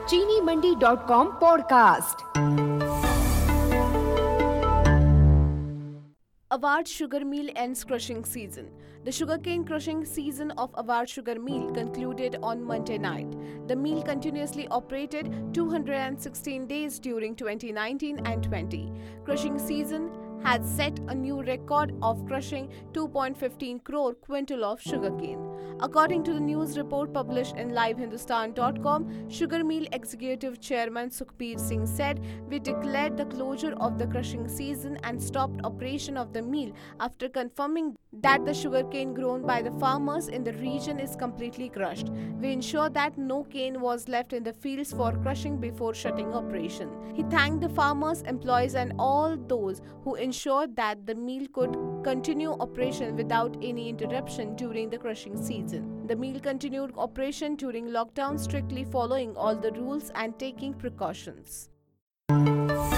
चीनीमंडी.com podcast. Award Sugar Mill ends crushing season. The sugarcane crushing season of Award Sugar Mill concluded on Monday night. The mill continuously operated 216 days during 2019 and 20. Crushing season had set a new record of crushing 2.15 crore quintal of sugarcane. According to the news report published in livehindustan.com, Sugar Mill Executive Chairman Sukhbir Singh said, "We declared the closure of the crushing season and stopped operation of the mill after confirming that the sugarcane grown by the farmers in the region is completely crushed. We ensured that no cane was left in the fields for crushing before shutting operation." He thanked the farmers, employees and all those who ensured that the mill could continue operation without any interruption during the crushing season. The mill continued operation during lockdown, strictly following all the rules and taking precautions.